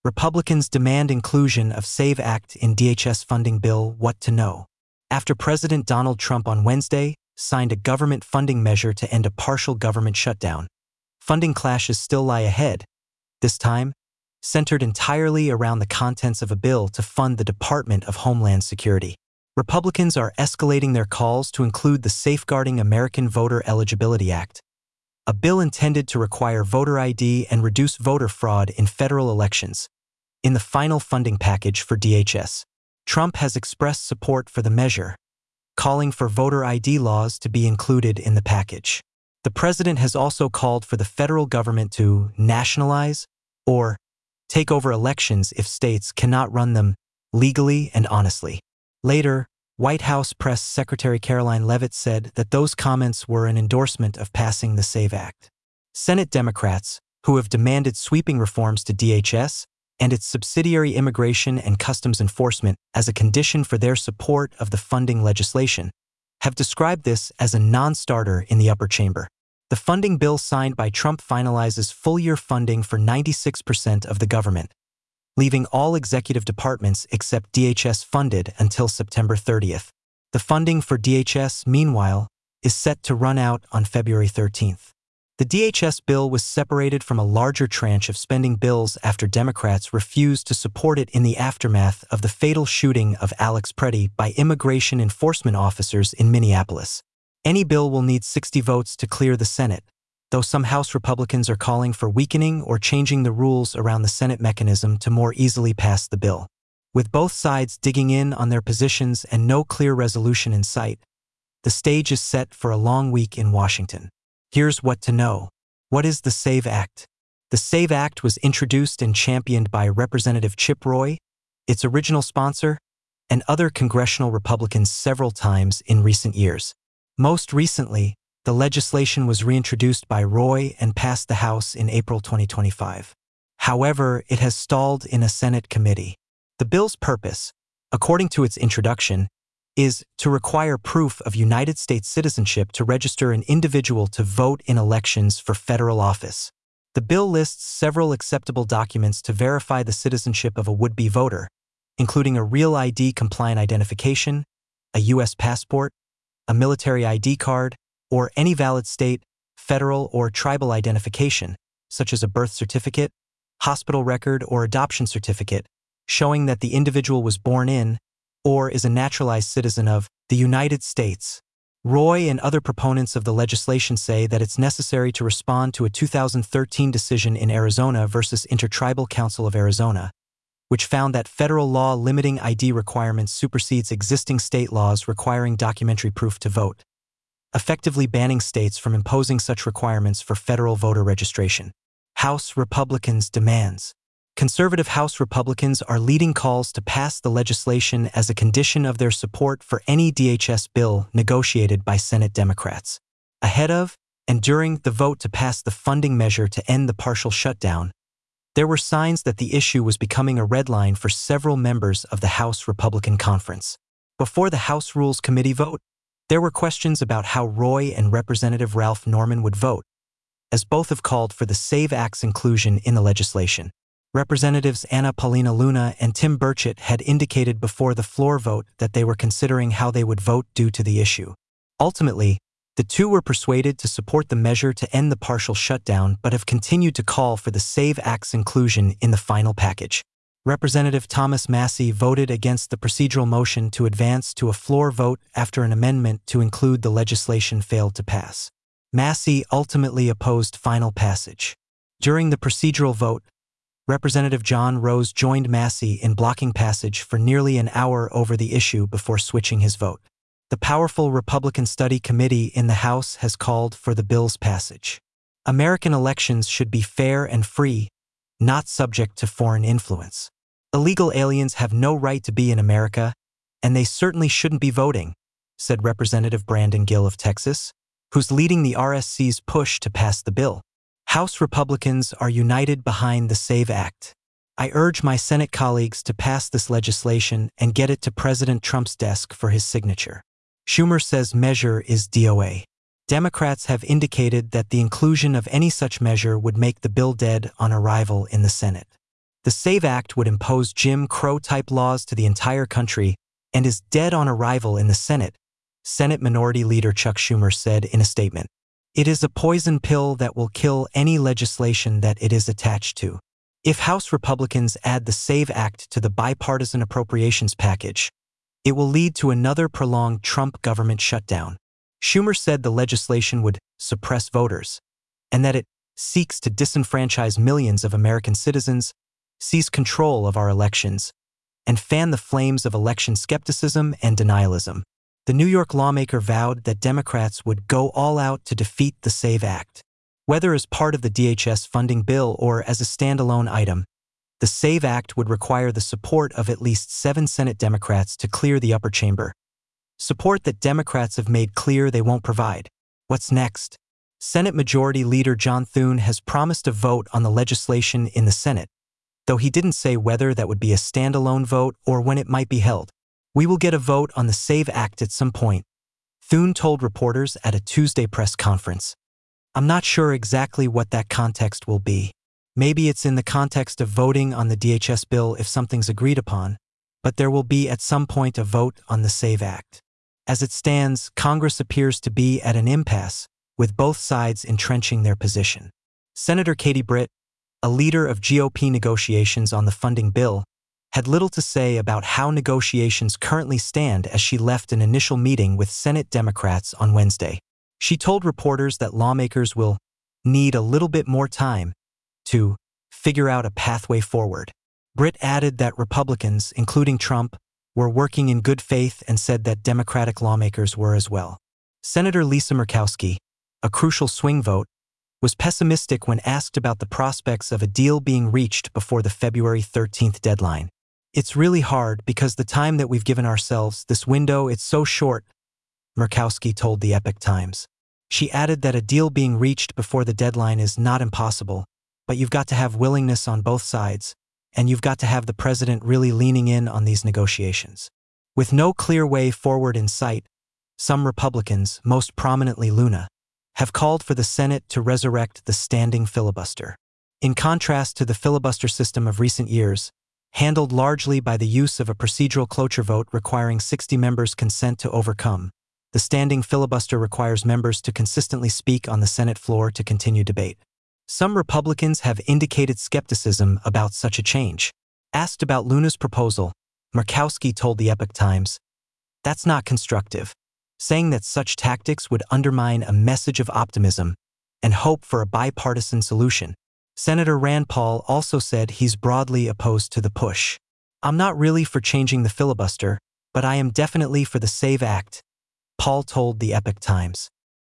Republicans demand inclusion of SAVE Act in DHS funding bill. What to know? After President Donald Trump on Wednesday signed a government funding measure to end a partial government shutdown, funding clashes still lie ahead, this time centered entirely around the contents of a bill to fund the Department of Homeland Security. Republicans are escalating their calls to include the Safeguarding American Voter Eligibility Act, a bill intended to require voter ID and reduce voter fraud in federal elections, in the final funding package for DHS. Trump has expressed support for the measure, calling for voter ID laws to be included in the package. The president has also called for the federal government to nationalize or take over elections if states cannot run them legally and honestly. Later, White House Press Secretary Karoline Leavitt said that those comments were an endorsement of passing the SAVE Act. Senate Democrats, who have demanded sweeping reforms to DHS and its subsidiary Immigration and Customs Enforcement as a condition for their support of the funding legislation, have described this as a non-starter in the upper chamber. The funding bill signed by Trump finalizes full-year funding for 96% of the government, leaving all executive departments except DHS funded until September 30th. The funding for DHS, meanwhile, is set to run out on February 13th. The DHS bill was separated from a larger tranche of spending bills after Democrats refused to support it in the aftermath of the fatal shooting of Alex Preddy by immigration enforcement officers in Minneapolis. Any bill will need 60 votes to clear the Senate, though some House Republicans are calling for weakening or changing the rules around the Senate mechanism to more easily pass the bill. With both sides digging in on their positions and no clear resolution in sight, the stage is set for a long week in Washington. Here's what to know. What is the SAVE Act? The SAVE Act was introduced and championed by Representative Chip Roy, its original sponsor, and other congressional Republicans several times in recent years. Most recently, the legislation was reintroduced by Roy and passed the House in April 2025. However, it has stalled in a Senate committee. The bill's purpose, according to its introduction, is to require proof of United States citizenship to register an individual to vote in elections for federal office. The bill lists several acceptable documents to verify the citizenship of a would-be voter, including a real ID-compliant identification, a U.S. passport, a military ID card, or any valid state, federal, or tribal identification, such as a birth certificate, hospital record, or adoption certificate, showing that the individual was born in or is a naturalized citizen of the United States. Roy and other proponents of the legislation say that it's necessary to respond to a 2013 decision in Arizona versus Intertribal Council of Arizona, which found that federal law limiting ID requirements supersedes existing state laws requiring documentary proof to vote, effectively banning states from imposing such requirements for federal voter registration. House Republicans' demands. Conservative House Republicans are leading calls to pass the legislation as a condition of their support for any DHS bill negotiated by Senate Democrats. Ahead of and during the vote to pass the funding measure to end the partial shutdown, there were signs that the issue was becoming a red line for several members of the House Republican Conference. Before the House Rules Committee vote, there were questions about how Roy and Representative Ralph Norman would vote, as both have called for the SAVE Act's inclusion in the legislation. Representatives Anna Paulina Luna and Tim Burchett had indicated before the floor vote that they were considering how they would vote due to the issue. Ultimately, the two were persuaded to support the measure to end the partial shutdown but have continued to call for the SAVE Act's inclusion in the final package. Representative Thomas Massie voted against the procedural motion to advance to a floor vote after an amendment to include the legislation failed to pass. Massie ultimately opposed final passage. During the procedural vote, Representative John Rose joined Massie in blocking passage for nearly an hour over the issue before switching his vote. The powerful Republican Study Committee in the House has called for the bill's passage. American elections should be fair and free, not subject to foreign influence. Illegal aliens have no right to be in America, and they certainly shouldn't be voting, said Representative Brandon Gill of Texas, who's leading the RSC's push to pass the bill. House Republicans are united behind the SAVE Act. I urge my Senate colleagues to pass this legislation and get it to President Trump's desk for his signature. Schumer says measure is DOA. Democrats have indicated that the inclusion of any such measure would make the bill dead on arrival in the Senate. The SAVE Act would impose Jim Crow-type laws to the entire country and is dead on arrival in the Senate, Senate Minority Leader Chuck Schumer said in a statement. It is a poison pill that will kill any legislation that it is attached to. If House Republicans add the SAVE Act to the bipartisan appropriations package, it will lead to another prolonged Trump government shutdown. Schumer said the legislation would suppress voters, and that it seeks to disenfranchise millions of American citizens, seize control of our elections, and fan the flames of election skepticism and denialism. The New York lawmaker vowed that Democrats would go all out to defeat the SAVE Act. Whether as part of the DHS funding bill or as a standalone item, the SAVE Act would require the support of at least 7 Senate Democrats to clear the upper chamber. Support that Democrats have made clear they won't provide. What's next? Senate Majority Leader John Thune has promised a vote on the legislation in the Senate, though he didn't say whether that would be a standalone vote or when it might be held. We will get a vote on the SAVE Act at some point, Thune told reporters at a Tuesday press conference. I'm not sure exactly what that context will be. Maybe it's in the context of voting on the DHS bill if something's agreed upon, but there will be at some point a vote on the SAVE Act. As it stands, Congress appears to be at an impasse, with both sides entrenching their position. Senator Katie Britt, a leader of GOP negotiations on the funding bill, had little to say about how negotiations currently stand as she left an initial meeting with Senate Democrats on Wednesday. She told reporters that lawmakers will need a little bit more time to figure out a pathway forward. Britt added that Republicans, including Trump, were working in good faith and said that Democratic lawmakers were as well. Senator Lisa Murkowski, a crucial swing vote, was pessimistic when asked about the prospects of a deal being reached before the February 13th deadline. It's really hard because the time that we've given ourselves, this window, it's so short, Murkowski told the Epoch Times. She added that a deal being reached before the deadline is not impossible, but you've got to have willingness on both sides, and you've got to have the president really leaning in on these negotiations. With no clear way forward in sight, some Republicans, most prominently Luna, have called for the Senate to resurrect the standing filibuster. In contrast to the filibuster system of recent years, handled largely by the use of a procedural cloture vote requiring 60 members' consent to overcome, the standing filibuster requires members to consistently speak on the Senate floor to continue debate. Some Republicans have indicated skepticism about such a change. Asked about Luna's proposal, Murkowski told the Epoch Times, "That's not constructive," saying that such tactics would undermine a message of optimism and hope for a bipartisan solution. Senator Rand Paul also said he's broadly opposed to the push. "I'm not really for changing the filibuster, but I am definitely for the SAVE Act," Paul told the Epoch Times.